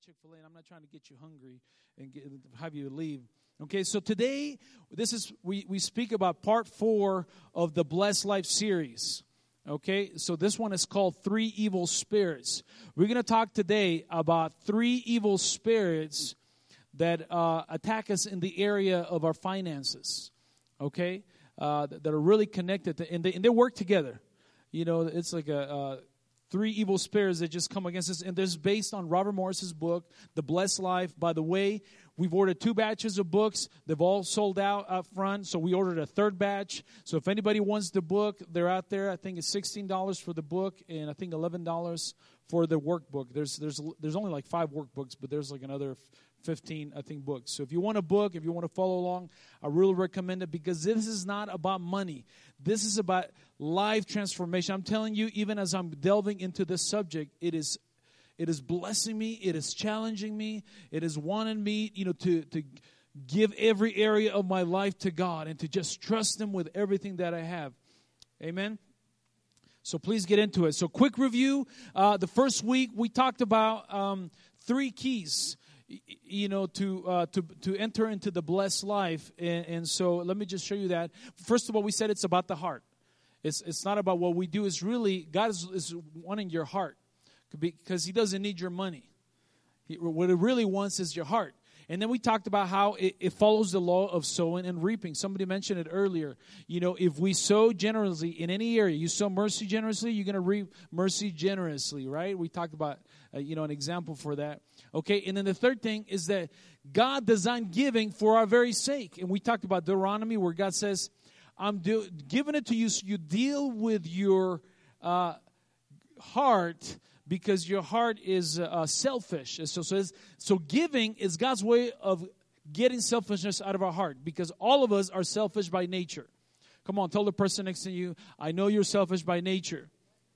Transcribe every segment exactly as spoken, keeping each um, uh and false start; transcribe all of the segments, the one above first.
Chick-fil-A, and I'm not trying to get you hungry and get, have you leave. Okay, so today, this is we, we speak about part four of the Blessed Life series. Okay, so this one is called Three Evil Spirits. We're going to talk today about three evil spirits that uh, attack us in the area of our finances. Okay, uh, that are really connected, to, and, they, and they work together. You know, it's like a... Uh, Three evil spirits that just come against us. And this is based on Robert Morris's book, The Blessed Life. By the way, we've ordered two batches of books. They've all sold out up front. So we ordered a third batch. So if anybody wants the book, they're out there. I think it's sixteen dollars for the book and I think eleven dollars for the workbook. There's there's there's only like five workbooks, but there's like another fifteen, I think, books. So if you want a book, if you want to follow along, I really recommend it because this is not about money. This is about life transformation. I'm telling you, even as I'm delving into this subject, it is it is blessing me. It is challenging me. It is wanting me, you know, to, to give every area of my life to God and to just trust Him with everything that I have. Amen? So please get into it. So quick review. Uh, the first week, we talked about um, three keys, you know, to uh, to to enter into the blessed life. And, and so let me just show you that. First of all, we said it's about the heart. It's it's not about what we do. It's really, God is, is wanting your heart because He doesn't need your money. He, what He really wants is your heart. And then we talked about how it, it follows the law of sowing and reaping. Somebody mentioned it earlier. You know, if we sow generously in any area, you sow mercy generously, you're going to reap mercy generously, right? We talked about, uh, you know, an example for that. Okay, and then the third thing is that God designed giving for our very sake. And we talked about Deuteronomy where God says, I'm do- giving it to you so you deal with your uh, heart because your heart is uh, selfish. So, so, so giving is God's way of getting selfishness out of our heart because all of us are selfish by nature. Come on, tell the person next to you, I know you're selfish by nature.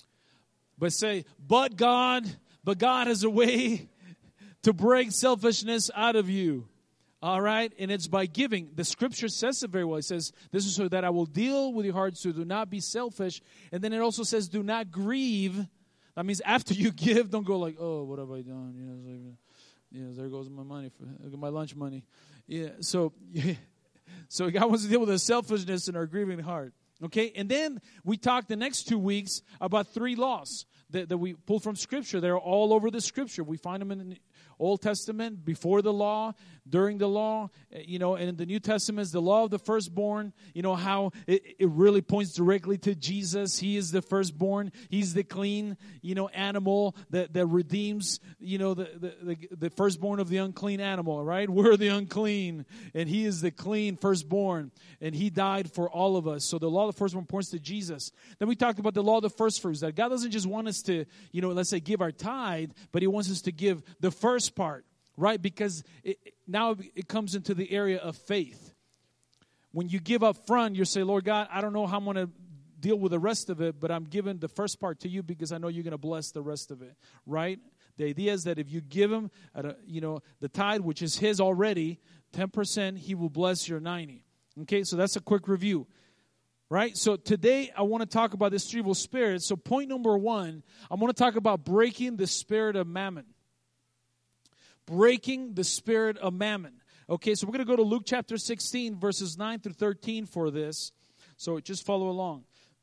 But say, but God, but God has a way to break selfishness out of you. All right? And it's by giving. The scripture says it very well. It says, this is so that I will deal with your heart, so do not be selfish. And then it also says, do not grieve. That means after you give, don't go like, oh, what have I done? You know, it's like, yeah, there goes my money, for my lunch money. Yeah, so, yeah. So God wants to deal with the selfishness in our grieving heart. Okay? And then we talked the next two weeks about three laws that, that we pull from Scripture. They're all over the Scripture. We find them in the Old Testament, before the law, during the law, you know, and in the New Testament is the law of the firstborn, you know, how it, it really points directly to Jesus. He is the firstborn. He's the clean, you know, animal that, that redeems, you know, the, the, the, the firstborn of the unclean animal, right? We're the unclean, and He is the clean firstborn, and He died for all of us. So the law of the firstborn points to Jesus. Then we talked about the law of the first fruits, that God doesn't just want us to, you know, let's say give our tithe, but He wants us to give the first part, right? Because it, now it comes into the area of faith. When you give up front, you say, Lord God, I don't know how I'm going to deal with the rest of it, but I'm giving the first part to you because I know you're going to bless the rest of it, right? The idea is that if you give Him, at a, you know, the tithe, which is His already, ten percent, He will bless your ninety. Okay, so that's a quick review. Right? So today I want to talk about this three evil spirits. So point number one, I want to talk about breaking the spirit of mammon. Breaking the spirit of mammon. Okay, so we're going to go to Luke chapter sixteen, verses nine through thirteen for this. So just follow along.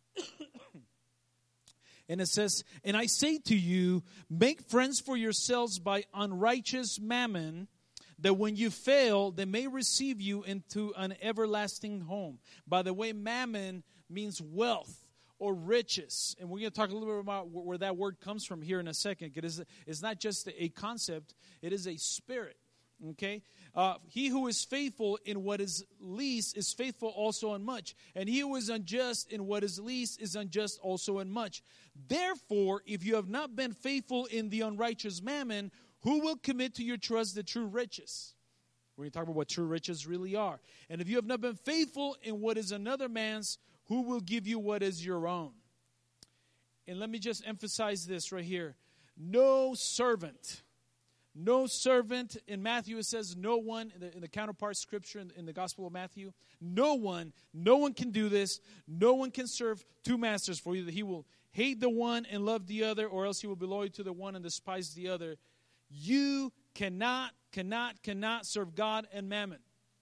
And it says, and I say to you, make friends for yourselves by unrighteous mammon, that when you fail, they may receive you into an everlasting home. By the way, mammon means wealth or riches. And we're going to talk a little bit about where that word comes from here in a second. It is, it's not just a concept, it is a spirit. Okay? Uh, he who is faithful in what is least is faithful also in much. And he who is unjust in what is least is unjust also in much. Therefore, if you have not been faithful in the unrighteous mammon, who will commit to your trust the true riches? We're going to talk about what true riches really are. And if you have not been faithful in what is another man's, who will give you what is your own? And let me just emphasize this right here. No servant. No servant. In Matthew it says no one. In the, in the counterpart scripture in, in the Gospel of Matthew. No one. No one can do this. No one can serve two masters, for either he will hate the one and love the other, or else he will be loyal to the one and despise the other. You cannot, cannot, cannot serve God and mammon.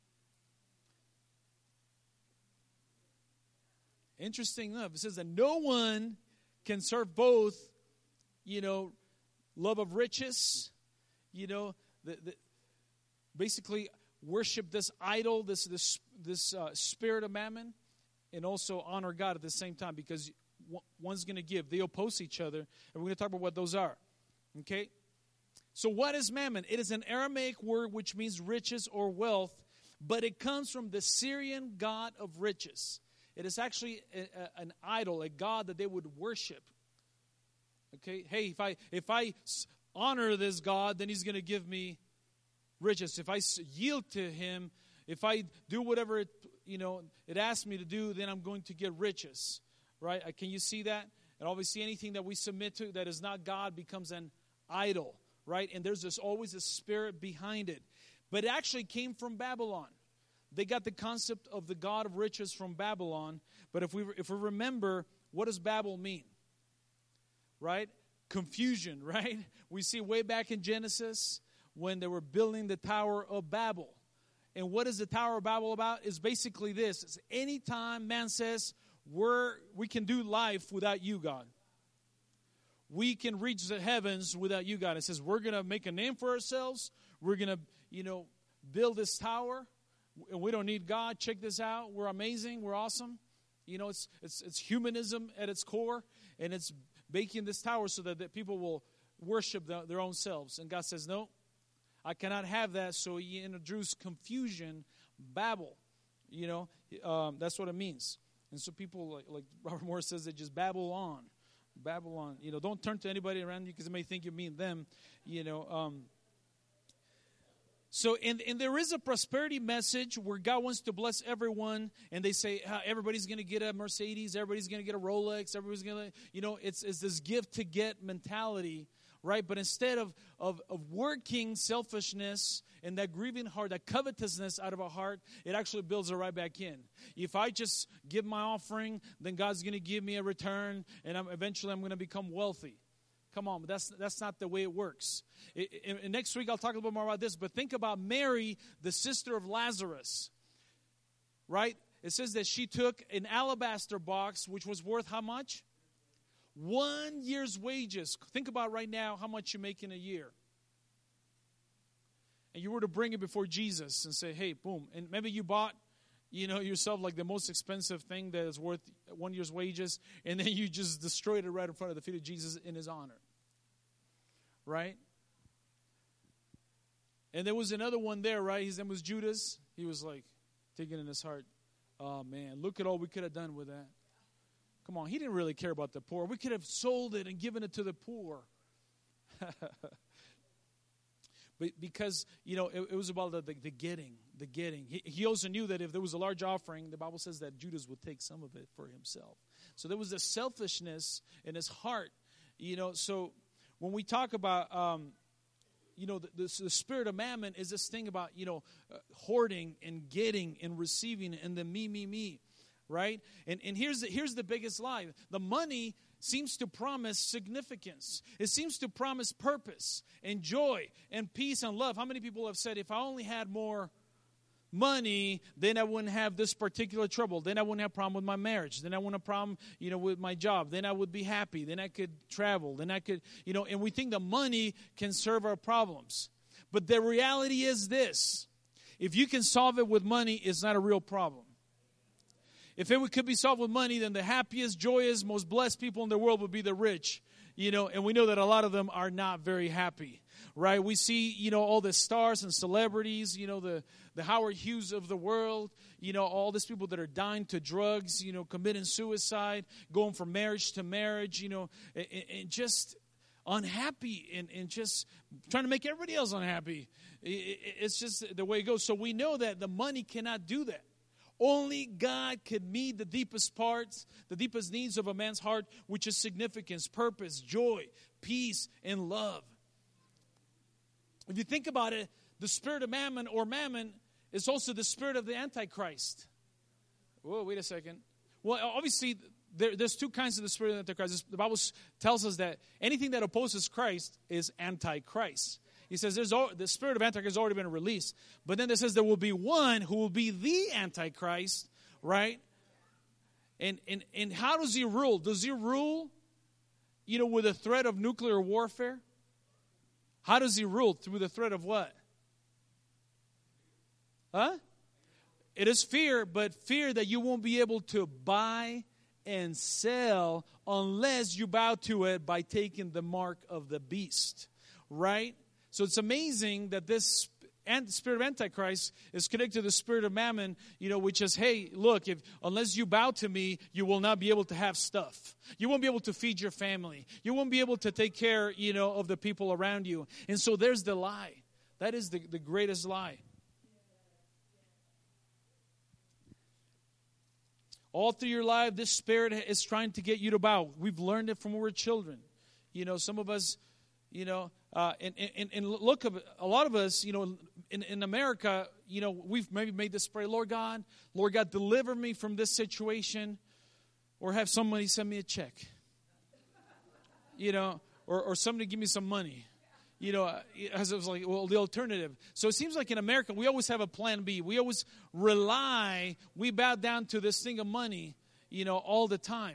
Interesting enough, it says that no one can serve both, you know, love of riches, you know, the, the, basically worship this idol, this this this uh, spirit of mammon, and also honor God at the same time, because one's going to give. They oppose each other, and we're going to talk about what those are. Okay? So what is mammon? It is an Aramaic word which means riches or wealth, but it comes from the Syrian god of riches. It is actually a, a, an idol, a god that they would worship. Okay? Hey, if I if I honor this God, then he's going to give me riches. If I yield to him, if I do whatever it, you know, it asks me to do, then I'm going to get riches. Right? Can you see that? And obviously anything that we submit to that is not God becomes an idol. Right? And there's this always a spirit behind it. But it actually came from Babylon. They got the concept of the God of riches from Babylon. But if we if we remember, what does Babel mean? Right? Confusion, right? We see way back in Genesis when they were building the Tower of Babel. And what is the Tower of Babel about? It's basically this. It's anytime man says, we're, we can do life without you, God. We can reach the heavens without you, God. It says we're going to make a name for ourselves. We're going to, you know, build this tower. And we don't need God. Check this out. We're amazing. We're awesome. You know, it's it's it's humanism at its core. And it's making this tower so that, that people will worship the, their own selves. And God says, no, I cannot have that. So he introduced confusion, Babel. You know, um, that's what it means. And so people, like, like Robert Morris says, they just babble on. Babylon. You know, don't turn to anybody around you because they may think you mean them. You know, um, So, and, and there is a prosperity message where God wants to bless everyone, and they say uh, everybody's going to get a Mercedes, everybody's going to get a Rolex, everybody's going to, you know, it's, it's this gift to get mentality, right? But instead of, of, of working selfishness and that grieving heart, that covetousness out of our heart, it actually builds it right back in. If I just give my offering, then God's going to give me a return, and I'm, eventually I'm going to become wealthy. Come on, but that's that's not the way it works. It, it, and next week I'll talk a little bit more about this, but think about Mary, the sister of Lazarus, right? It says that she took an alabaster box, which was worth how much? One year's wages. Think about right now how much you make in a year. And you were to bring it before Jesus and say, hey, boom. And maybe you bought, you know, yourself like the most expensive thing that is worth one year's wages, and then you just destroyed it right in front of the feet of Jesus in his honor. Right? And there was another one there, right? His name was Judas. He was like thinking in his heart, oh, man, look at all we could have done with that. Come on, he didn't really care about the poor. We could have sold it and given it to the poor. But because, you know, it, it was about the, the, the getting, the getting. He, he also knew that if there was a large offering, the Bible says that Judas would take some of it for himself. So there was this selfishness in his heart, you know. So when we talk about, um, you know, the, the, the spirit of mammon is this thing about, you know, uh, hoarding and getting and receiving and the me, me, me, right? And and here's the, here's the biggest lie. The money seems to promise significance. It seems to promise purpose and joy and peace and love. How many people have said, if I only had more money, then I wouldn't have this particular trouble. Then I wouldn't have a problem with my marriage. Then I wouldn't have a problem, you know, with my job. Then I would be happy. Then I could travel. Then I could, you know, and we think the money can serve our problems. But the reality is this. If you can solve it with money, it's not a real problem. If it could be solved with money, then the happiest, joyous, most blessed people in the world would be the rich. You know, and we know that a lot of them are not very happy, right? We see, you know, all the stars and celebrities, you know, the, the Howard Hughes of the world, you know, all these people that are dying to drugs, you know, committing suicide, going from marriage to marriage, you know, and, and just unhappy and, and just trying to make everybody else unhappy. It's just the way it goes. So we know that the money cannot do that. Only God can meet the deepest parts, the deepest needs of a man's heart, which is significance, purpose, joy, peace, and love. If you think about it, the spirit of mammon or mammon is also the spirit of the Antichrist. Whoa, wait a second. Well, obviously, there, there's two kinds of the spirit of the Antichrist. The Bible tells us that anything that opposes Christ is Antichrist. He says there's al- the spirit of Antichrist has already been released. But then it says there will be one who will be the Antichrist, right? And, and, and how does he rule? Does he rule, you know, with a threat of nuclear warfare? How does he rule? Through the threat of what? Huh? It is fear, but fear that you won't be able to buy and sell unless you bow to it by taking the mark of the beast, right? So it's amazing that this spirit of Antichrist is connected to the spirit of Mammon, you know, which is, hey, look, if unless you bow to me, you will not be able to have stuff. You won't be able to feed your family. You won't be able to take care, you know, of the people around you. And so there's the lie. That is the, the greatest lie. All through your life, this spirit is trying to get you to bow. We've learned it from when we were children. You know, some of us, you know, uh, and, and, and look, a lot of us, you know, in, in America, you know, we've maybe made this prayer, Lord God, Lord God, deliver me from this situation, or have somebody send me a check, you know, or, or somebody give me some money. You know, as it was like, well, the alternative. So it seems like in America, we always have a plan B. We always rely, we bow down to this thing of money, you know, all the time.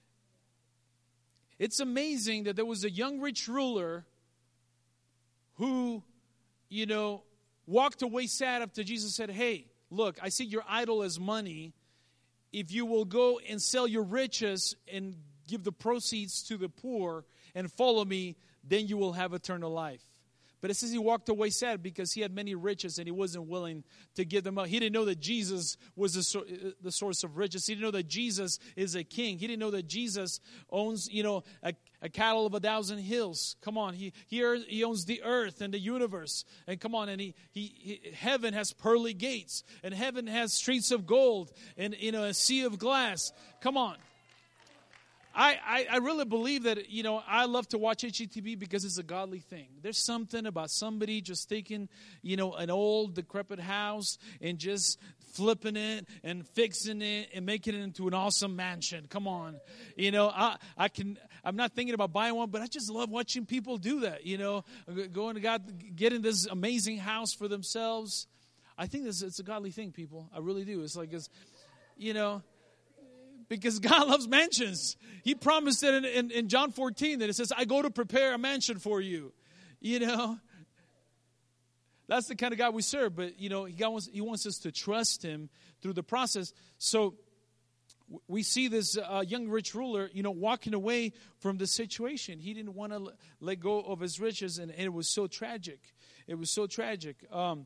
It's amazing that there was a young rich ruler who, you know, walked away sad after Jesus said, hey, look, I see your idol is money. If you will go and sell your riches and give the proceeds to the poor and follow me, then you will have eternal life. But it says he walked away sad because he had many riches and he wasn't willing to give them up. He didn't know that Jesus was the, so, the source of riches. He didn't know that Jesus is a king. He didn't know that Jesus owns, you know, a, a cattle of a thousand hills. Come on, he he, he owns the earth and the universe. And come on, and he, he, he heaven has pearly gates, and heaven has streets of gold, and you know a sea of glass. Come on. I, I, I really believe that, you know, I love to watch H G T V because it's a godly thing. There's something about somebody just taking, you know, an old decrepit house and just flipping it and fixing it and making it into an awesome mansion. Come on. You know, I, I can, I'm not thinking about buying one, but I just love watching people do that, you know, going to God, getting this amazing house for themselves. I think this it's a godly thing, people. I really do. It's like, it's, you know, because God loves mansions. He promised it in, in, in John fourteen that it says, I go to prepare a mansion for you. You know, that's the kind of God we serve. But, you know, he wants, he wants us to trust him through the process. So we see this uh, young rich ruler, you know, walking away from the situation. He didn't want to let go of his riches, and, and it was so tragic. It was so tragic. Um,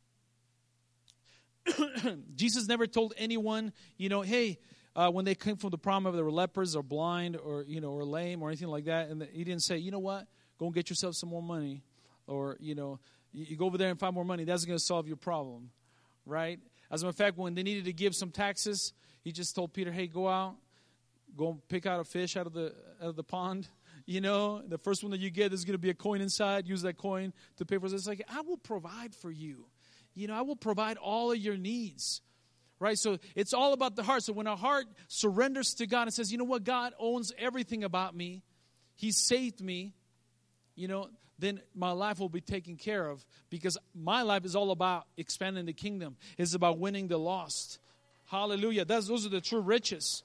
Jesus never told anyone, you know, hey, Uh, when they came from the problem, they were lepers or blind or, you know, or lame or anything like that. And he didn't say, you know what, go and get yourself some more money. Or, you know, you, you go over there and find more money. That's going to solve your problem, right? As a matter of fact, when they needed to give some taxes, he just told Peter, hey, go out, go and pick out a fish out of the out of the pond. You know, the first one that you get, there's going to be a coin inside. Use that coin to pay for it. It's like, I will provide for you. You know, I will provide all of your needs. Right, so it's all about the heart. So when our heart surrenders to God and says, you know what, God owns everything about me. He saved me, you know, then my life will be taken care of. Because my life is all about expanding the kingdom. It's about winning the lost. Hallelujah. That's, those are the true riches.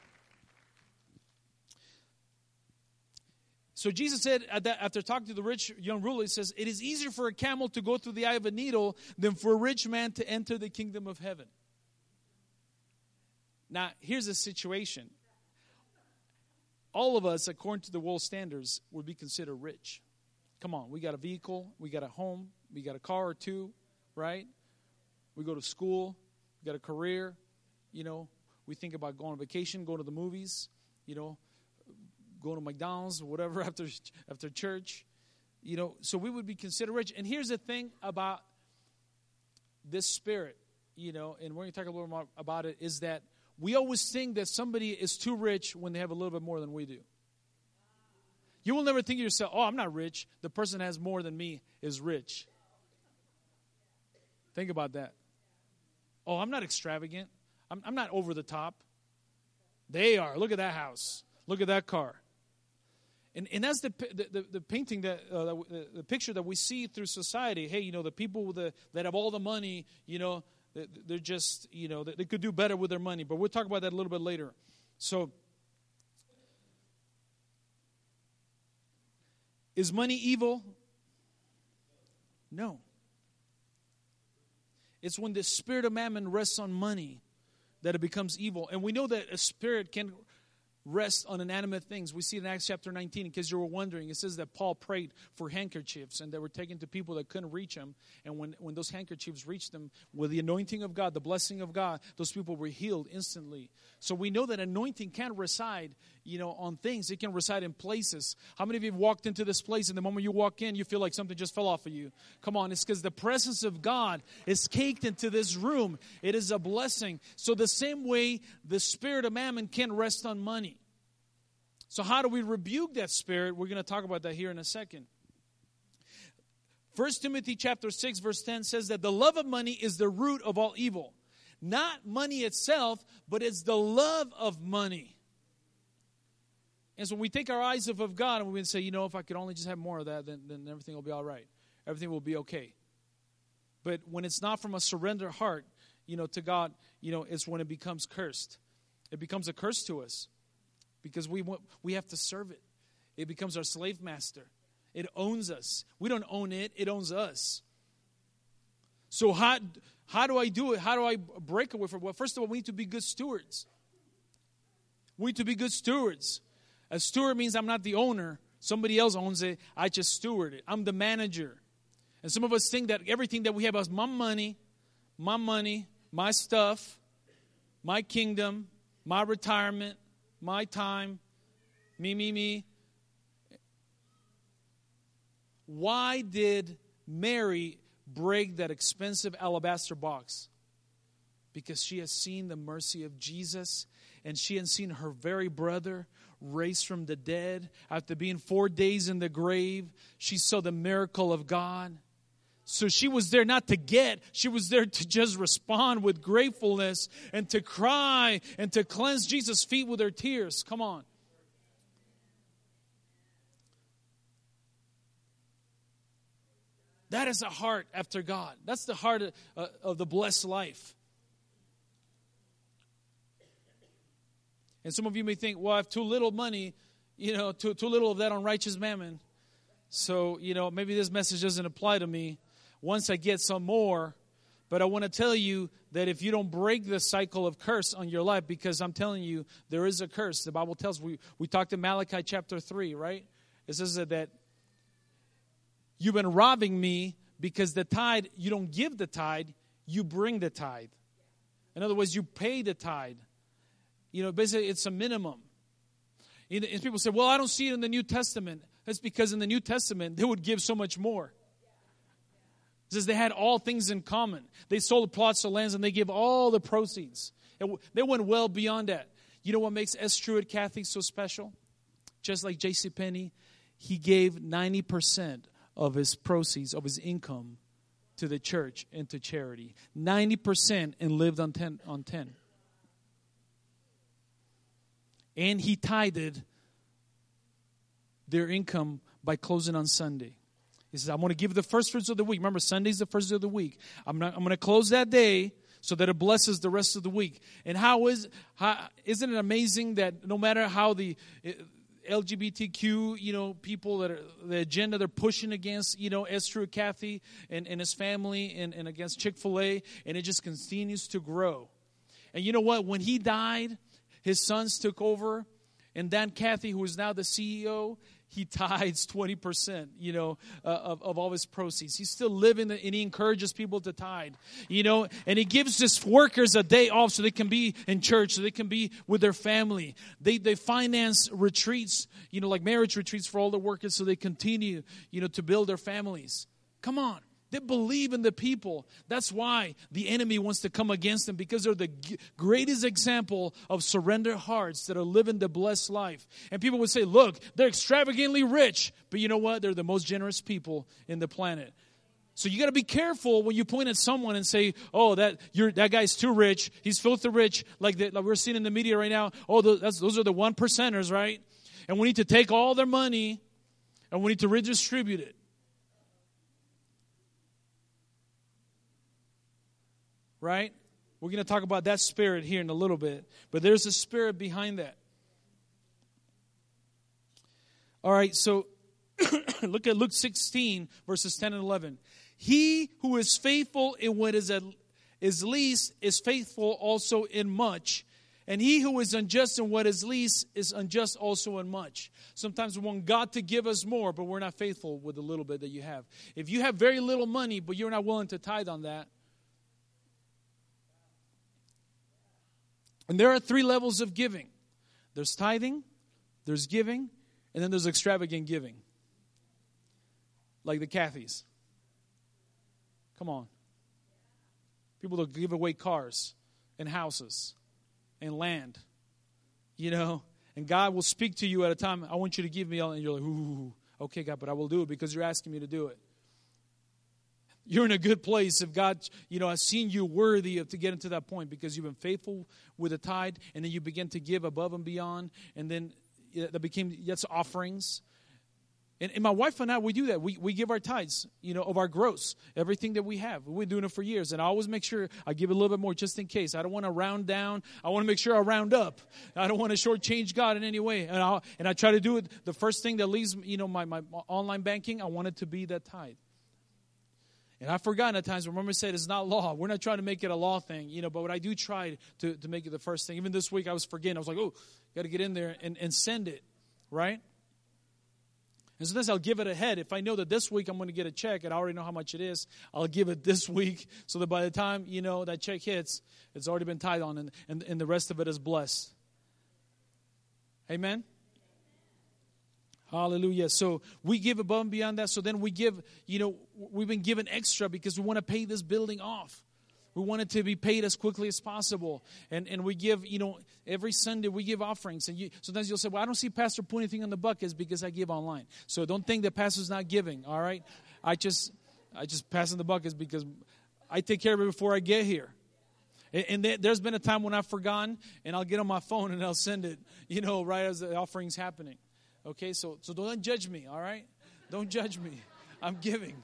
So Jesus said, after talking to the rich young ruler, he says, it is easier for a camel to go through the eye of a needle than for a rich man to enter the kingdom of heaven. Now, here's the situation. All of us, according to the world standards, would be considered rich. Come on, we got a vehicle, we got a home, we got a car or two, right? We go to school, we got a career, you know. We think about going on vacation, going to the movies, you know, going to McDonald's or whatever after, after church. You know, so we would be considered rich. And here's the thing about this spirit, you know, and we're going to talk a little more about it, is that we always think that somebody is too rich when they have a little bit more than we do. You will never think of yourself, oh, I'm not rich. The person that has more than me is rich. Think about that. Oh, I'm not extravagant. I'm, I'm not over the top. They are. Look at that house. Look at that car. And, and that's the, the, the painting, that uh, the, the picture that we see through society. Hey, you know, the people with the, that have all the money, you know, they're just, you know, they could do better with their money. But we'll talk about that a little bit later. So, is money evil? No. It's when the spirit of mammon rests on money that it becomes evil. And we know that a spirit can rest on inanimate things. We see in Acts chapter nineteen, in case you were wondering, it says that Paul prayed for handkerchiefs, and they were taken to people that couldn't reach them. And when, when those handkerchiefs reached them, with the anointing of God, the blessing of God, those people were healed instantly. So we know that anointing can reside, you know, on things. It can reside in places. How many of you have walked into this place, and the moment you walk in, you feel like something just fell off of you? Come on, it's because the presence of God is caked into this room. It is a blessing. So the same way the spirit of mammon can rest on money. So how do we rebuke that spirit? We're going to talk about that here in a second. First Timothy chapter six, verse ten says that the love of money is the root of all evil. Not money itself, but it's the love of money. And so we take our eyes off of God and we say, you know, if I could only just have more of that, then, then everything will be all right. Everything will be okay. But when it's not from a surrender heart, you know, to God, you know, it's when it becomes cursed. It becomes a curse to us. Because we want, we have to serve it. It becomes our slave master. It owns us. We don't own it. It owns us. So how, how do I do it? How do I break away from it? Well, first of all, we need to be good stewards. We need to be good stewards. A steward means I'm not the owner. Somebody else owns it. I just steward it. I'm the manager. And some of us think that everything that we have is my money, my money, my stuff, my kingdom, my retirement, my time, me, me, me. Why did Mary break that expensive alabaster box? Because she has seen the mercy of Jesus, and she has seen her very brother raised from the dead. After being four days in the grave, she saw the miracle of God. So she was there not to get, she was there to just respond with gratefulness and to cry and to cleanse Jesus' feet with her tears. Come on. That is a heart after God. That's the heart of, uh, of the blessed life. And some of you may think, well, I have too little money, you know, too, too little of that on righteous mammon. So, you know, maybe this message doesn't apply to me. Once I get some more, but I want to tell you that if you don't break the cycle of curse on your life, because I'm telling you, there is a curse. The Bible tells, we, we talked in Malachi chapter three, right? It says that you've been robbing me because the tithe, you don't give the tithe, you bring the tithe. In other words, you pay the tithe. You know, basically it's a minimum. And people say, well, I don't see it in the New Testament. That's because in the New Testament, they would give so much more. It says they had all things in common. They sold plots of lands and they gave all the proceeds. And they went well beyond that. You know what makes S. Truett Cathy so special? Just like J C. Penney, he gave ninety percent of his proceeds, of his income, to the church and to charity. ninety percent and lived on ten. On ten. And he tithed their income by closing on Sunday. He says, I'm going to give the first fruits of the week. Remember, Sunday's the first day of the week. I'm not. I'm going to close that day so that it blesses the rest of the week. And how is, how, isn't it amazing that no matter how the L G B T Q, you know, people that are, the agenda they're pushing against, you know, S. Truett Cathy and, and his family and, and against Chick-fil-A, and it just continues to grow. And you know what? When he died, his sons took over, and Dan Cathy, who is now the C E O, he tithes twenty percent, you know, uh, of, of all his proceeds. He's still living, and he encourages people to tithe, you know, and he gives his workers a day off so they can be in church, so they can be with their family. They they finance retreats, you know, like marriage retreats for all the workers so they continue, you know, to build their families. Come on. They believe in the people. That's why the enemy wants to come against them, because they're the g- greatest example of surrender hearts that are living the blessed life. And people would say, look, they're extravagantly rich. But you know what? They're the most generous people in the planet. So you got to be careful when you point at someone and say, oh, that you're, that guy's too rich. He's filthy rich, like, the, like we're seeing in the media right now. Oh, those, that's, those are the one percenters, right? And we need to take all their money and we need to redistribute it. Right? We're going to talk about that spirit here in a little bit. But there's a spirit behind that. All right, so look at Luke sixteen, verses ten and eleven. He who is faithful in what is, at, is least is faithful also in much. And he who is unjust in what is least is unjust also in much. Sometimes we want God to give us more, but we're not faithful with the little bit that you have. If you have very little money, but you're not willing to tithe on that. And there are three levels of giving. There's tithing, there's giving, and then there's extravagant giving. Like the Cathys. Come on. People that give away cars and houses and land. You know, and God will speak to you at a time, I want you to give me all, and you're like, ooh, okay, God, but I will do it because you're asking me to do it. You're in a good place if God, you know, has seen you worthy of to get into that point because you've been faithful with the tithe, and then you begin to give above and beyond, and then that became, that's offerings. And, and my wife and I, we do that. We we give our tithes, you know, of our gross, everything that we have. We've been doing it for years, and I always make sure I give a little bit more just in case. I don't want to round down. I want to make sure I round up. I don't want to shortchange God in any way. And I and I try to do it. The first thing that leaves, you know, my, my online banking, I want it to be that tithe. And I've forgotten at times, remember I said it's not law. We're not trying to make it a law thing, you know, but what I do try to, to make it the first thing. Even this week I was forgetting. I was like, oh, got to get in there and, and send it, right? And sometimes I'll give it ahead. If I know that this week I'm going to get a check and I already know how much it is, I'll give it this week so that by the time, you know, that check hits, it's already been tithed on and, and, and the rest of it is blessed. Amen? Hallelujah. So we give above and beyond that. So then we give, you know, we've been given extra because we want to pay this building off. We want it to be paid as quickly as possible. And and we give, you know, every Sunday we give offerings. And you, sometimes you'll say, well, I don't see Pastor put anything on the buckets because I give online. So don't think that Pastor's not giving, all right? I just I just pass in the buckets because I take care of it before I get here. And there's been a time when I've forgotten, and I'll get on my phone and I'll send it, you know, right as the offering's happening. Okay, so so don't judge me, all right? Don't judge me. I'm giving.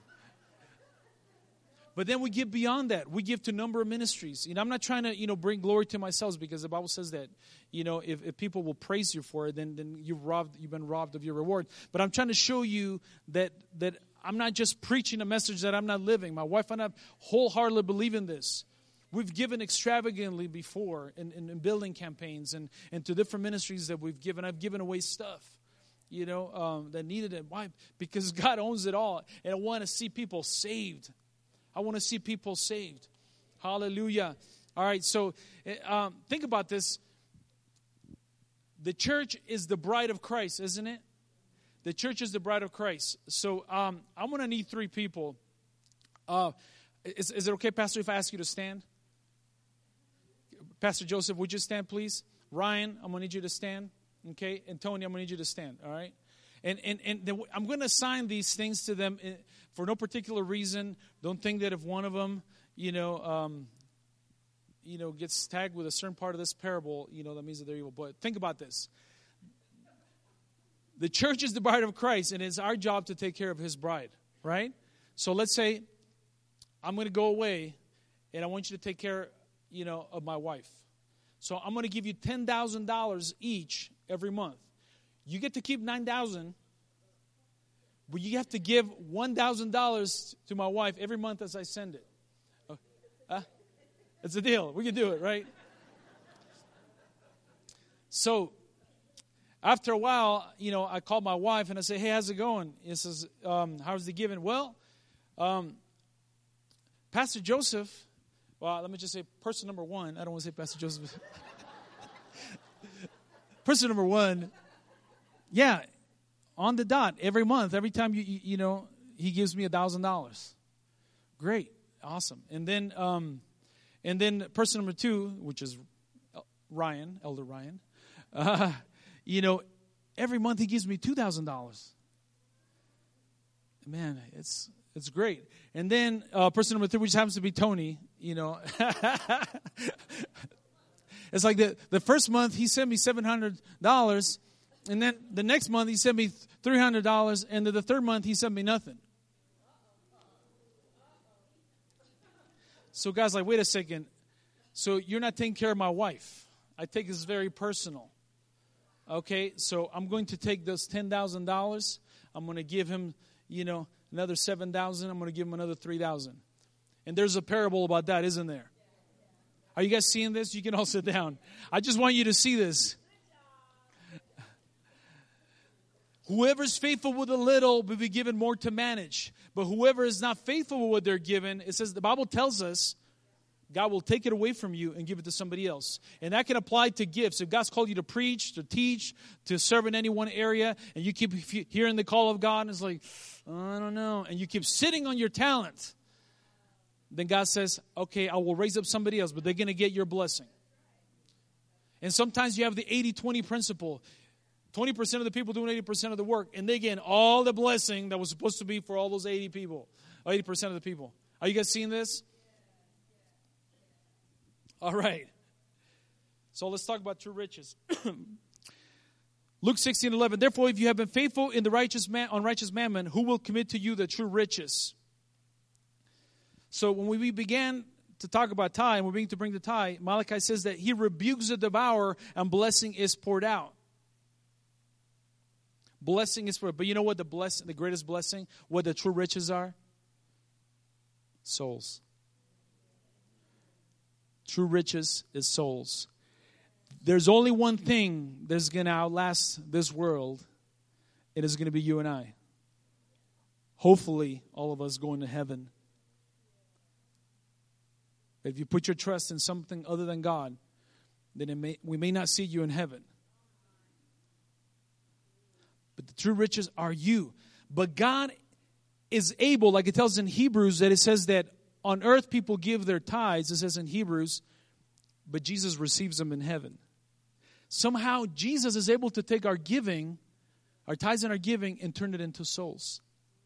But then we give beyond that. We give to a number of ministries. You know, I'm not trying to, you know, bring glory to myself because the Bible says that, you know, if, if people will praise you for it, then then you've robbed, you've been robbed of your reward. But I'm trying to show you that that I'm not just preaching a message that I'm not living. My wife and I wholeheartedly believe in this. We've given extravagantly before in, in, in building campaigns and, and to different ministries that we've given. I've given away stuff. You know, um, that needed it. Why? Because God owns it all. And I want to see people saved. I want to see people saved. Hallelujah. All right, so um, think about this. The church is the bride of Christ, isn't it? The church is the bride of Christ. So um, I'm going to need three people. Uh, is, is it okay, Pastor, if I ask you to stand? Pastor Joseph, would you stand, please? Ryan, I'm going to need you to stand. Okay, and Tony, I'm going to need you to stand, all right? And and and then I'm going to assign these things to them for no particular reason. Don't think that if one of them, you know, um, you know, gets tagged with a certain part of this parable, you know, that means that they're evil. But think about this. The church is the bride of Christ, and it's our job to take care of his bride, right? So let's say I'm going to go away, and I want you to take care, you know, of my wife. So I'm going to give you ten thousand dollars each every month. You get to keep nine thousand dollars, but you have to give one thousand dollars to my wife every month as I send it. Uh, it's a deal. We can do it, right? So after a while, you know, I called my wife and I say, hey, how's it going? He says, um, how's the giving? Well, um, Pastor Joseph, well, let me just say person number one. I don't want to say Pastor Joseph. Person number one, yeah, on the dot, every month, every time, you you, you know, he gives me one thousand dollars. Great, awesome. And then um, and then person number two, which is Ryan, Elder Ryan, uh, you know, every month he gives me two thousand dollars. Man, it's it's great. And then uh, person number three, which happens to be Tony, you know. It's like the, the first month he sent me seven hundred dollars, And then the next month he sent me three hundred dollars, and then the third month he sent me nothing. So God's like, wait a second. So you're not taking care of my wife. I take this very personal. Okay, so I'm going to take those ten thousand dollars. I'm going to give him, you know, another seven thousand dollars. I'm going to give him another three thousand dollars. And there's a parable about that, isn't there? Are you guys seeing this? You can all sit down. I just want you to see this. Whoever's faithful with a little will be given more to manage. But whoever is not faithful with what they're given, it says, the Bible tells us, God will take it away from you and give it to somebody else. And that can apply to gifts. If God's called you to preach, to teach, to serve in any one area, and you keep hearing the call of God, and it's like, oh, I don't know, and you keep sitting on your talent, then God says, okay, I will raise up somebody else, but they're going to get your blessing. And sometimes you have the eighty twenty principle. twenty percent of the people doing eighty percent of the work, and they get all the blessing that was supposed to be for all those eighty people, or eighty percent of the people. Are you guys seeing this? All right. So let's talk about true riches. Luke sixteen eleven. Therefore, if you have been faithful in the righteous man, unrighteous mammon, who will commit to you the true riches? So when we began to talk about tithe, and we're beginning to bring the tithe, Malachi says that he rebukes the devourer and blessing is poured out. Blessing is poured out. But you know what the blessing, the greatest blessing, what the true riches are? Souls. True riches is souls. There's only one thing that's going to outlast this world. It is going to be you and I. Hopefully, all of us going to heaven. If you put your trust in something other than God, then it may, we may not see you in heaven. But the true riches are you. But God is able, like it tells in Hebrews, that it says that on earth people give their tithes, it says in Hebrews, but Jesus receives them in heaven. Somehow Jesus is able to take our giving, our tithes and our giving, and turn it into souls.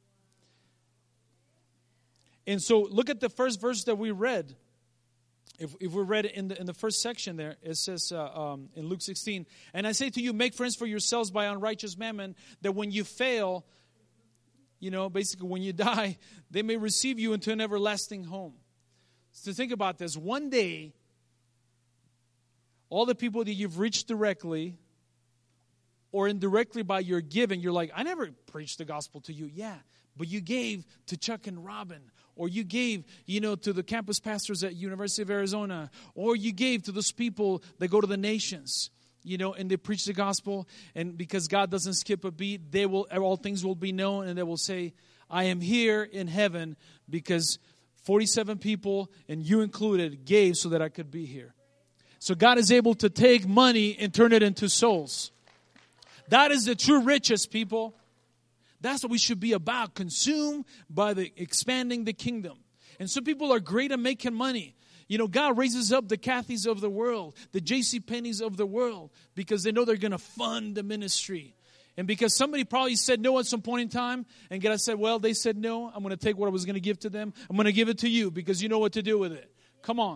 And so look at the first verse that we read. If, if we read it in the, in the first section there, it says uh, um, in Luke sixteen, and I say to you, make friends for yourselves by unrighteous mammon, that when you fail, you know, basically when you die, they may receive you into an everlasting home. So think about this. One day, all the people that you've reached directly or indirectly by your giving, you're like, I never preached the gospel to you. Yeah, but you gave to Chuck and Robin. Or you gave, you know, to the campus pastors at University of Arizona. Or you gave to those people that go to the nations, you know, and they preach the gospel. And because God doesn't skip a beat, they will, all things will be known. And they will say, I am here in heaven because forty-seven people, and you included, gave so that I could be here. So God is able to take money and turn it into souls. That is the true riches, people. That's what we should be about, consumed by the expanding the kingdom. And some people are great at making money. You know, God raises up the Cathys of the world, the J C Penney's of the world, because they know they're going to fund the ministry. And because somebody probably said no at some point in time, and God said, well, they said no, I'm going to take what I was going to give to them. I'm going to give it to you because you know what to do with it. Come on.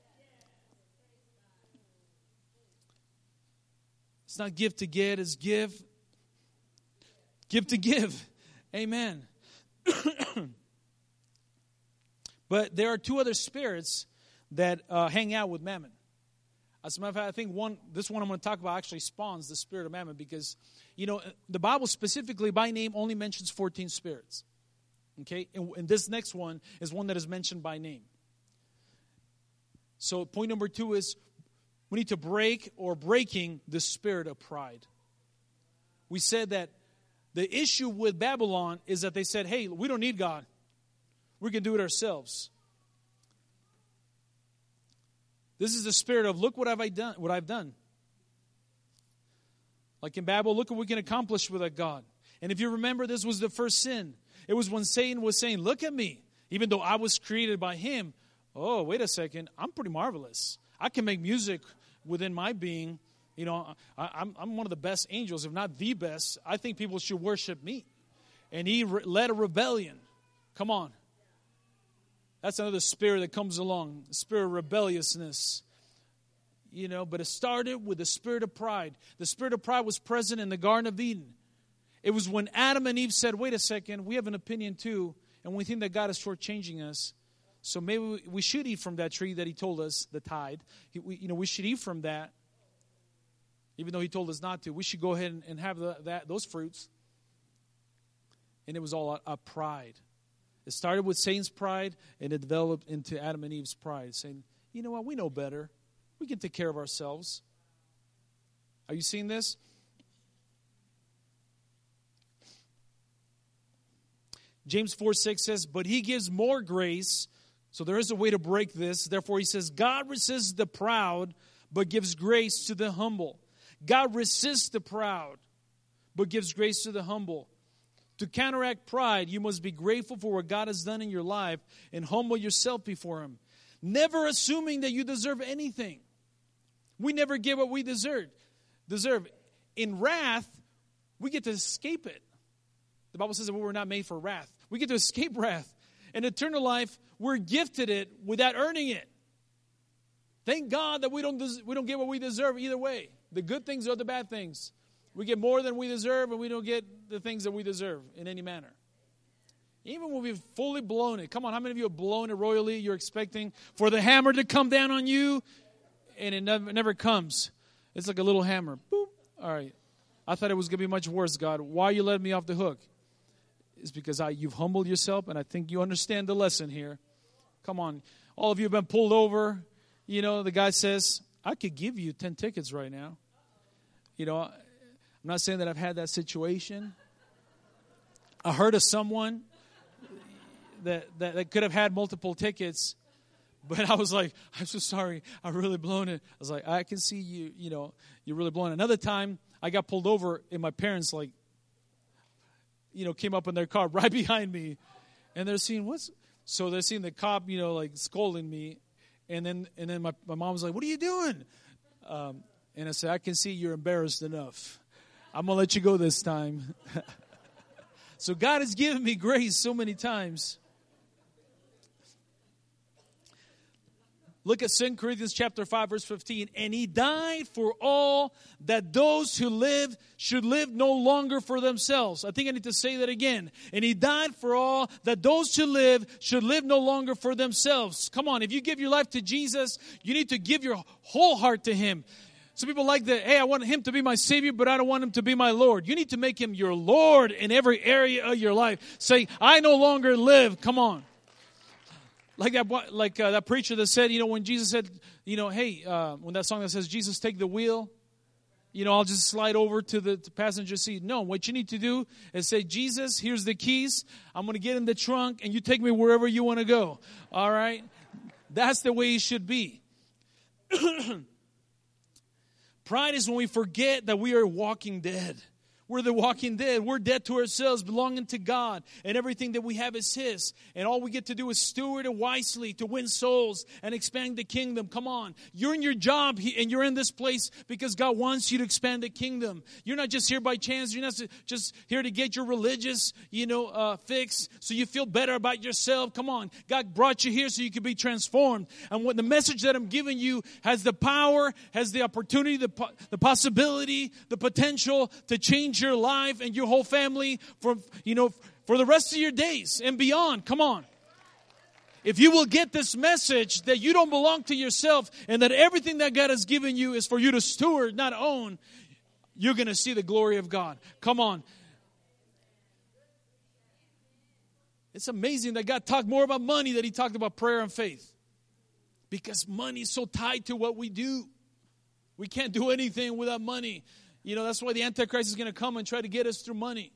It's not give to get, it's give. Give to give. Amen. But there are two other spirits that uh, hang out with Mammon. As a matter of fact, I think one, this one I'm going to talk about actually spawns the spirit of Mammon because, you know, the Bible specifically by name only mentions fourteen spirits. Okay? And, and this next one is one that is mentioned by name. So point number two is we need to break or breaking the spirit of pride. We said that the issue with Babylon is that they said, hey, we don't need God. We can do it ourselves. This is the spirit of, look what have I done, what I've done. Like in Babel, look what we can accomplish with a God. And if you remember, this was the first sin. It was when Satan was saying, look at me. Even though I was created by him. Oh, wait a second. I'm pretty marvelous. I can make music within my being. You know, I, I'm, I'm one of the best angels, if not the best. I think people should worship me. And he re- led a rebellion. Come on. That's another spirit that comes along, the spirit of rebelliousness. You know, but it started with the spirit of pride. The spirit of pride was present in the Garden of Eden. It was when Adam and Eve said, wait a second, we have an opinion too, and we think that God is shortchanging us. So maybe we should eat from that tree that he told us, the tide. He, we, you know, we should eat from that, even though he told us not to. We should go ahead and, and have the, that those fruits. And it was all a, a pride. It started with Satan's pride, and it developed into Adam and Eve's pride, saying, you know what, we know better. We can take care of ourselves. Are you seeing this? James four six says, but he gives more grace. So there is a way to break this. Therefore, he says, God resists the proud, but gives grace to the humble. God resists the proud, but gives grace to the humble. To counteract pride, you must be grateful for what God has done in your life and humble yourself before him. Never assuming that you deserve anything. We never get what we deserve. Deserve. In wrath, we get to escape it. The Bible says that we were not made for wrath. We get to escape wrath. In eternal life, we're gifted it without earning it. Thank God that we don't des- we don't get what we deserve either way. The good things or the bad things. We get more than we deserve, and we don't get the things that we deserve in any manner. Even when we've fully blown it. Come on, how many of you have blown it royally? You're expecting for the hammer to come down on you, and it never, never comes. It's like a little hammer. Boop. All right. I thought it was going to be much worse, God. Why are you letting me off the hook? It's because I, you've humbled yourself, and I think you understand the lesson here. Come on. All of you have been pulled over. You know, the guy says, I could give you ten tickets right now. You know, I'm not saying that I've had that situation. I heard of someone that, that, that could have had multiple tickets, but I was like, I'm so sorry. I really blown it. I was like, I can see you, you know, you're really blowing it. Another time, I got pulled over, and my parents, like, you know, came up in their car right behind me, and they're seeing what's, so they're seeing the cop, you know, like scolding me, and then and then my, my mom was like, what are you doing? Um, and I said, I can see you're embarrassed enough. I'm going to let you go this time. So God has given me grace so many times. Look at Second Corinthians chapter five, verse fifteen. And he died for all, that those who live should live no longer for themselves. I think I need to say that again. And he died for all, that those who live should live no longer for themselves. Come on, if you give your life to Jesus, you need to give your whole heart to him. Some people like that, hey, I want him to be my Savior, but I don't want him to be my Lord. You need to make him your Lord in every area of your life. Say, I no longer live. Come on. Like that, like uh, that preacher that said, you know, when Jesus said, you know, hey, uh, when that song that says, Jesus, take the wheel, you know, I'll just slide over to the to passenger seat. No, what you need to do is say, Jesus, here's the keys. I'm going to get in the trunk, and you take me wherever you want to go. All right? That's the way it should be. Pride is when we forget that we are walking dead. We're the walking dead. We're dead to ourselves, belonging to God. And everything that we have is his. And all we get to do is steward it wisely to win souls and expand the kingdom. Come on. You're in your job and you're in this place because God wants you to expand the kingdom. You're not just here by chance. You're not just here to get your religious, you know, uh, fix so you feel better about yourself. Come on. God brought you here so you can be transformed. And what the message that I'm giving you has the power, has the opportunity, the, po- the possibility, the potential to change your life and your whole family for, you know, for the rest of your days and beyond. Come on. If you will get this message that you don't belong to yourself and that everything that God has given you is for you to steward, not own, you're going to see the glory of God. Come on. It's amazing that God talked more about money than he talked about prayer and faith. Because money is so tied to what we do. We can't do anything without money. You know, that's why the Antichrist is going to come and try to get us through money.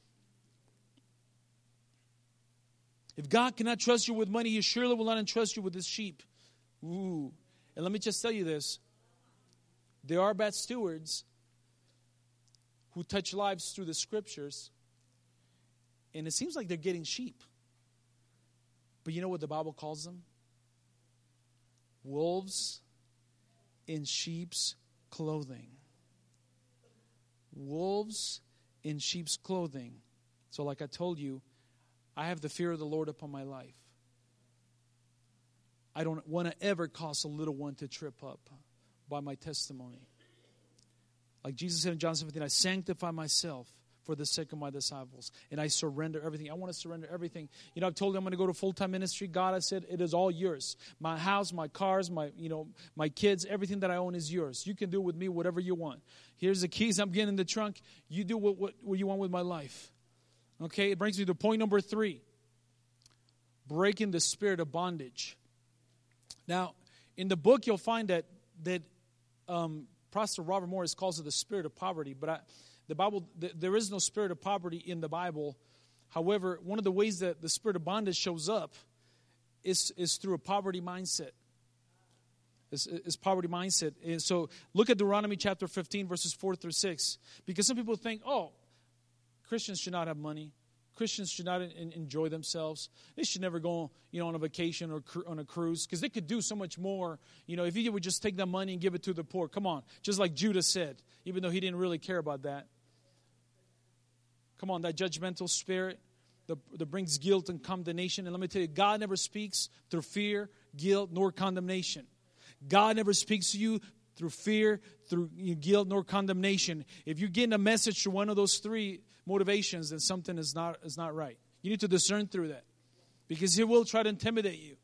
If God cannot trust you with money, he surely will not entrust you with his sheep. Ooh. And let me just tell you this. There are bad stewards who touch lives through the scriptures, and it seems like they're getting sheep. But you know what the Bible calls them? Wolves in sheep's clothing. Wolves in sheep's clothing. So like I told you, I have the fear of the Lord upon my life. I don't want to ever cause a little one to trip up by my testimony. Like Jesus said in John seventeen, I sanctify myself for the sake of my disciples, and I surrender everything. I want to surrender everything. You know, I've told you I'm going to go to full-time ministry. God, I said, it is all yours. My house, my cars, my, you know, my kids, everything that I own is yours. You can do with me whatever you want. Here's the keys I'm getting in the trunk. You do what, what, what you want with my life. Okay, it brings me to point number three. Breaking the spirit of bondage. Now, in the book, you'll find that, that um, Pastor Robert Morris calls it the spirit of poverty, but I... The Bible, there is no spirit of poverty in the Bible. However, one of the ways that the spirit of bondage shows up is, is through a poverty mindset. It's, it's poverty mindset. And so look at Deuteronomy chapter fifteen, verses four through six. Because some people think, oh, Christians should not have money. Christians should not in, enjoy themselves. They should never go, you know, on a vacation or cru- on a cruise, because they could do so much more. You know, if you would just take that money and give it to the poor. Come on, just like Judah said, even though he didn't really care about that. Come on, that judgmental spirit that, that brings guilt and condemnation. And let me tell you, God never speaks through fear, guilt, nor condemnation. God never speaks to you through fear, through guilt, nor condemnation. If you're getting a message through one of those three motivations, then something is not is not right. You need to discern through that, because he will try to intimidate you.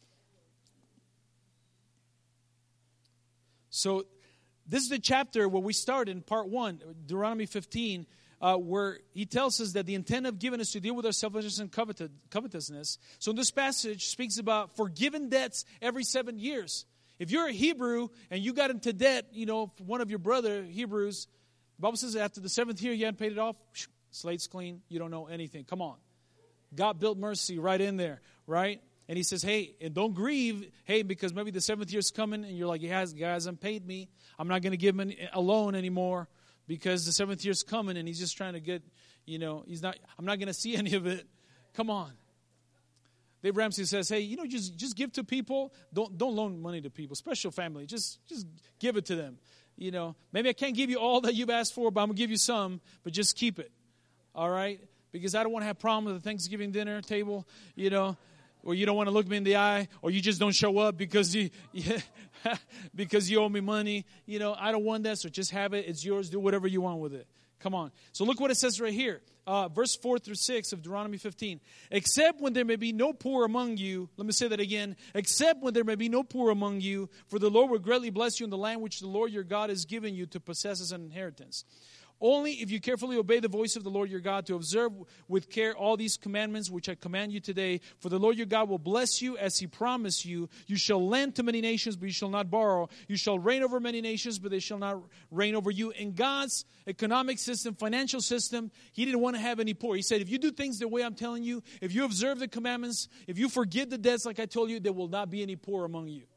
So this is the chapter where we start in part one, Deuteronomy fifteen, uh, where he tells us that the intent of giving is to deal with our selfishness and coveted, covetousness. So this passage speaks about forgiven debts every seven years. If you're a Hebrew and you got into debt, you know, one of your brother Hebrews, the Bible says that after the seventh year you hadn't paid it off, slate's clean, you don't know anything. Come on. God built mercy right in there, right? And he says, hey, and don't grieve, hey, because maybe the seventh year's coming and you're like, he has, God hasn't paid me. I'm not going to give him a loan anymore because the seventh year's coming and he's just trying to get, you know, he's not, I'm not going to see any of it. Come on. Dave Ramsey says, hey, you know, just just give to people. Don't don't loan money to people, special family. Just just give it to them. You know, maybe I can't give you all that you've asked for, but I'm going to give you some, but just keep it. All right? Because I don't want to have problems at the Thanksgiving dinner table, you know, or you don't want to look me in the eye, or you just don't show up because you yeah, because you owe me money. You know, I don't want that, so just have it. It's yours. Do whatever you want with it. Come on. So look what it says right here. Uh, verse four through six of Deuteronomy fifteen. Except when there may be no poor among you. Let me say that again. Except when there may be no poor among you. For the Lord will greatly bless you in the land which the Lord your God has given you to possess as an inheritance. Only if you carefully obey the voice of the Lord your God to observe with care all these commandments which I command you today. For the Lord your God will bless you as he promised you. You shall lend to many nations, but you shall not borrow. You shall reign over many nations, but they shall not reign over you. In God's economic system, financial system, he didn't want to have any poor. He said, if you do things the way I'm telling you, if you observe the commandments, if you forgive the debts like I told you, there will not be any poor among you.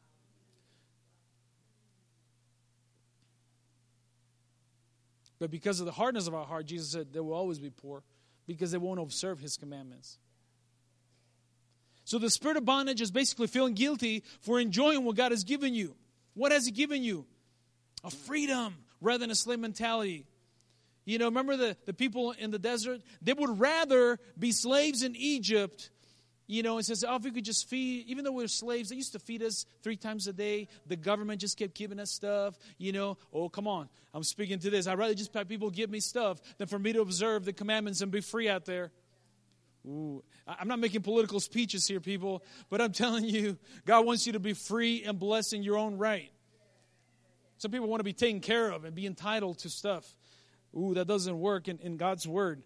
But because of the hardness of our heart, Jesus said there will always be poor because they won't observe his commandments. So the spirit of bondage is basically feeling guilty for enjoying what God has given you. What has he given you? A freedom rather than a slave mentality. You know, remember the, the people in the desert? They would rather be slaves in Egypt. You know, it says, oh, if we could just feed, even though we were slaves, they used to feed us three times a day. The government just kept giving us stuff, you know. Oh, come on. I'm speaking to this. I'd rather just have people give me stuff than for me to observe the commandments and be free out there. Ooh, I'm not making political speeches here, people, but I'm telling you, God wants you to be free and blessed in your own right. Some people want to be taken care of and be entitled to stuff. Ooh, that doesn't work in, in God's word.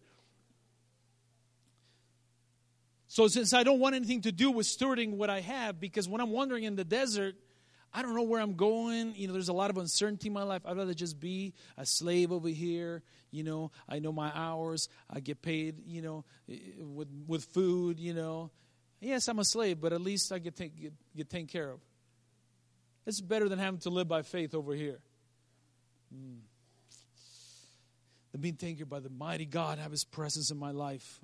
So since I don't want anything to do with stewarding what I have, because when I'm wandering in the desert, I don't know where I'm going. You know, there's a lot of uncertainty in my life. I'd rather just be a slave over here. You know, I know my hours. I get paid, you know, with with food, you know. Yes, I'm a slave, but at least I get, take, get, get taken care of. It's better than having to live by faith over here. Mm. Than being taken care by the mighty God, have his presence in my life.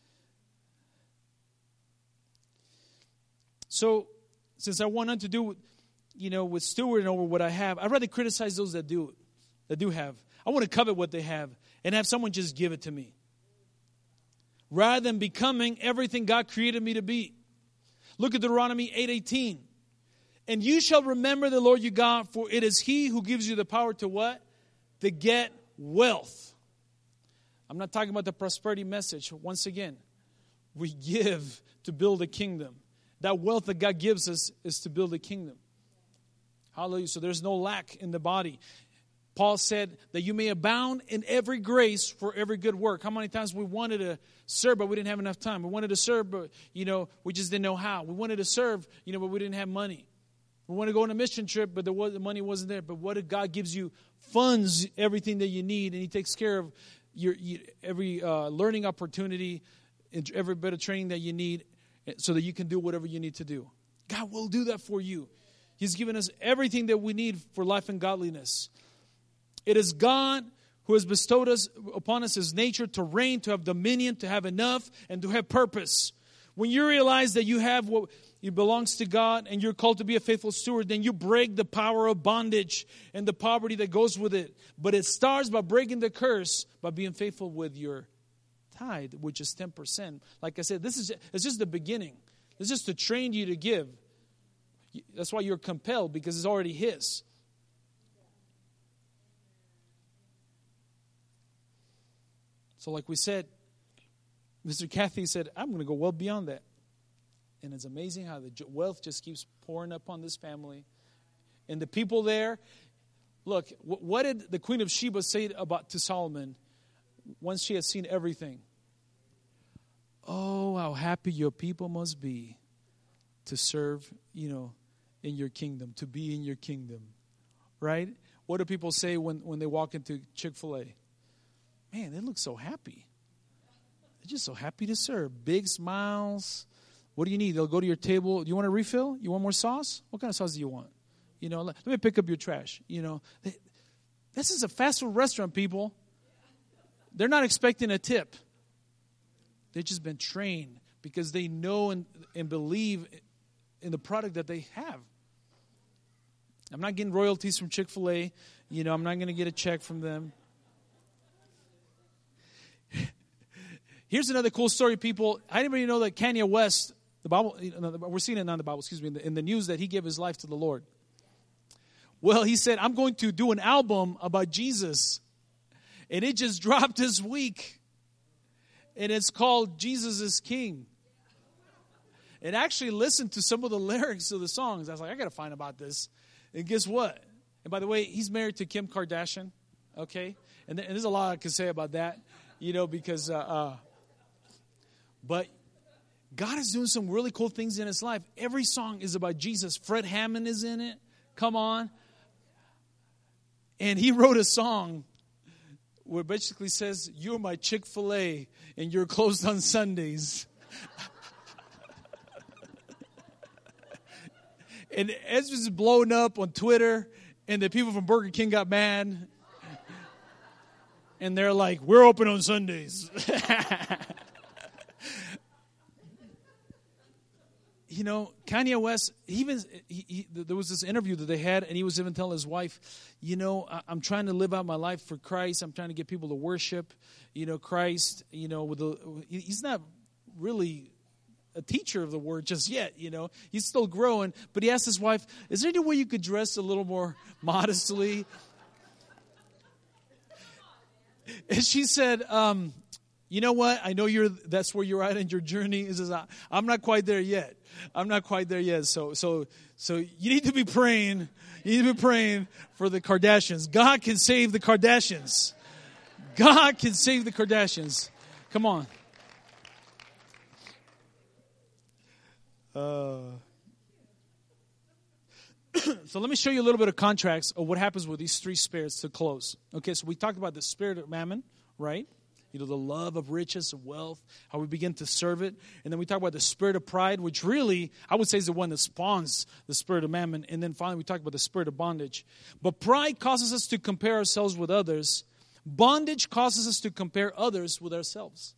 So, since I want nothing to do with, you know, with stewarding over what I have, I'd rather criticize those that do, that do have. I want to covet what they have and have someone just give it to me. Rather than becoming everything God created me to be. Look at Deuteronomy eight eighteen. And you shall remember the Lord your God, for it is He who gives you the power to what? To get wealth. I'm not talking about the prosperity message. Once again, we give to build a kingdom. That wealth that God gives us is to build a kingdom. Hallelujah. So there's no lack in the body. Paul said that you may abound in every grace for every good work. How many times we wanted to serve, but we didn't have enough time. We wanted to serve, but, you know, we just didn't know how. We wanted to serve, you know, but we didn't have money. We wanted to go on a mission trip, but there was, the money wasn't there. But what if God gives you funds, everything that you need, and He takes care of your, your every uh, learning opportunity, every bit of training that you need, so that you can do whatever you need to do. God will do that for you. He's given us everything that we need for life and godliness. It is God who has bestowed us upon us His nature to reign, to have dominion, to have enough, and to have purpose. When you realize that you have what it belongs to God and you're called to be a faithful steward, then you break the power of bondage and the poverty that goes with it. But it starts by breaking the curse by being faithful with your tithe, which is ten percent. Like I said, this is it's just the beginning. It's just to train you to give. That's why you're compelled, because it's already His. So like we said, Mister Kathy said, I'm going to go well beyond that. And it's amazing how the wealth just keeps pouring upon this family. And the people there, look, what did the Queen of Sheba say about to Solomon once she had seen everything? Oh, how happy your people must be to serve, you know, in your kingdom, to be in your kingdom. Right? What do people say when, when they walk into Chick-fil-A? Man, they look so happy. They're just so happy to serve. Big smiles. What do you need? They'll go to your table. Do you want a refill? You want more sauce? What kind of sauce do you want? You know, let, let me pick up your trash. You know, they, this is a fast food restaurant, people. They're not expecting a tip. They've just been trained because they know and, and believe in the product that they have. I'm not getting royalties from Chick-fil-A. You know, I'm not going to get a check from them. Here's another cool story, people. Anybody know that Kanye West, the Bible, we're seeing it not in the Bible, excuse me, in the, in the news, that he gave his life to the Lord. Well, he said, I'm going to do an album about Jesus. And it just dropped this week. And it's called Jesus is King. And actually listened to some of the lyrics of the songs. I was like, I got to find about this. And guess what? And by the way, he's married to Kim Kardashian. Okay? And, th- and there's a lot I can say about that. You know, because... Uh, uh, But God is doing some really cool things in his life. Every song is about Jesus. Fred Hammond is in it. Come on. And he wrote a song where it basically says, you're my Chick-fil-A and you're closed on Sundays. And it's just blown up on Twitter, and the people from Burger King got mad. And they're like, we're open on Sundays. You know, Kanye West, he even he, he, there was this interview that they had, and he was even telling his wife, you know, I, I'm trying to live out my life for Christ. I'm trying to get people to worship, you know, Christ. You know, with the, he's not really a teacher of the word just yet. You know, he's still growing. But he asked his wife, "Is there any way you could dress a little more modestly?" And she said, um, "You know what? I know you're. That's where you're at in your journey. He says, I'm not quite there yet. I'm not quite there yet. So, so, so you need to be praying. You need to be praying for the Kardashians. God can save the Kardashians. God can save the Kardashians. Come on." Uh, so let me show you a little bit of contracts of what happens with these three spirits to close. Okay, so we talked about the spirit of mammon, right? You know, the love of riches and wealth, how we begin to serve it. And then we talk about the spirit of pride, which really, I would say, is the one that spawns the spirit of mammon. And then finally, we talk about the spirit of bondage. But pride causes us to compare ourselves with others. Bondage causes us to compare others with ourselves.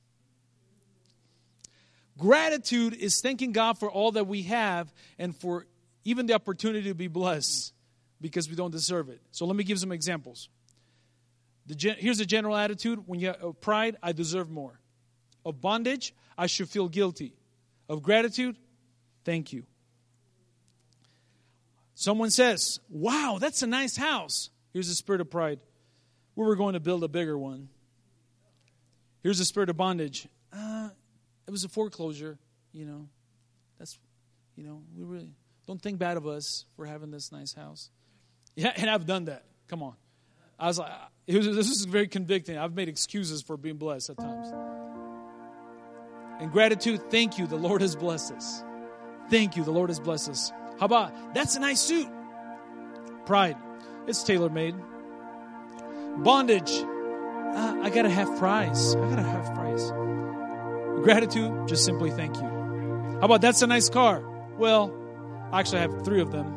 Gratitude is thanking God for all that we have and for even the opportunity to be blessed because we don't deserve it. So let me give some examples. The gen- here's a general attitude. When you have uh, pride, I deserve more. Of bondage, I should feel guilty. Of gratitude, thank you. Someone says, wow, that's a nice house. Here's the spirit of pride. We were going to build a bigger one. Here's the spirit of bondage. Uh, it was a foreclosure, you know. That's, you know, we really don't think bad of us for having this nice house. Yeah, and I've done that. Come on. I was like, it was, this is very convicting. I've made excuses for being blessed at times. And gratitude, thank you. The Lord has blessed us. Thank you. The Lord has blessed us. How about, that's a nice suit. Pride. It's tailor-made. Bondage. Uh, I got to have price. I got to have price. Gratitude, just simply thank you. How about, that's a nice car? Well, I actually have three of them.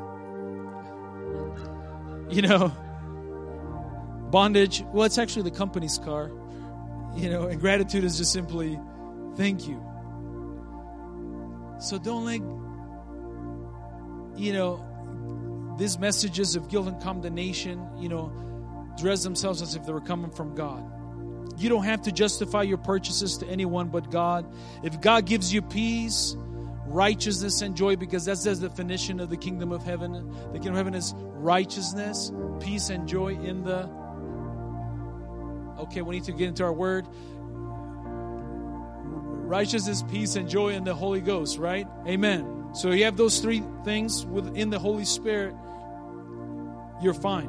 You know, bondage, well, it's actually the company's car. You know, and gratitude is just simply thank you. So don't let, you know, these messages of guilt and condemnation, you know, dress themselves as if they were coming from God. You don't have to justify your purchases to anyone but God. If God gives you peace, righteousness, and joy, because that's the definition of the kingdom of heaven. The kingdom of heaven is righteousness, peace, and joy in the... Okay, we need to get into our word. Righteousness, peace, and joy in the Holy Ghost, right? Amen. So you have those three things within the Holy Spirit, you're fine.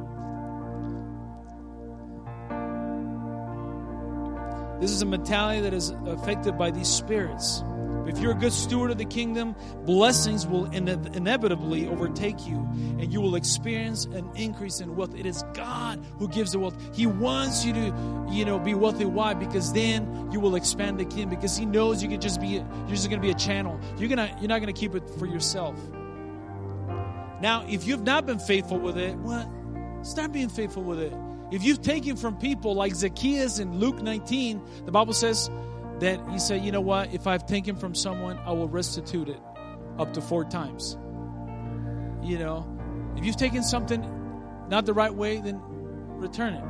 This is a mentality that is affected by these spirits. If you're a good steward of the kingdom, blessings will ine- inevitably overtake you, and you will experience an increase in wealth. It is God who gives the wealth. He wants you to, you know, be wealthy. Why? Because then you will expand the kingdom. Because He knows you can just be, you're just going to be a channel. You're gonna, you're not going to keep it for yourself. Now, if you've not been faithful with it, well, start being faithful with it. If you've taken from people like Zacchaeus in Luke nineteen, the Bible says that he said, you know what? If I've taken from someone, I will restitute it up to four times. You know, if you've taken something not the right way, then return it.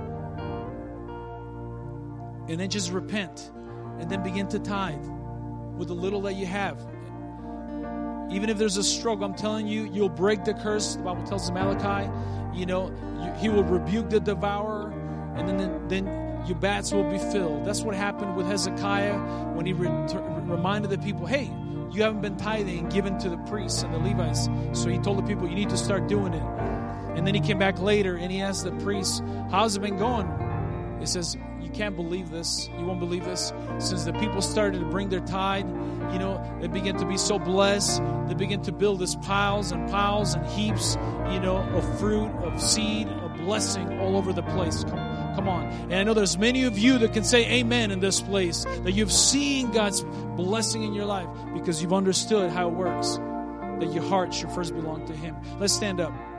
And then just repent. And then begin to tithe with the little that you have. Even if there's a struggle, I'm telling you, you'll break the curse. The Bible tells Malachi, you know, you, He will rebuke the devourer, and then, then your bats will be filled. That's what happened with Hezekiah when he re- reminded the people, hey, you haven't been tithing and given to the priests and the Levites. So he told the people, you need to start doing it. And then he came back later and he asked the priests, how's it been going? He says, you can't believe this. You won't believe this. Since the people started to bring their tithe, you know, they began to be so blessed. They began to build these piles and piles and heaps, you know, of fruit, of seed, of blessing all over the place. Come, come on. And I know there's many of you that can say amen in this place, that you've seen God's blessing in your life because you've understood how it works, that your heart should first belong to Him. Let's stand up.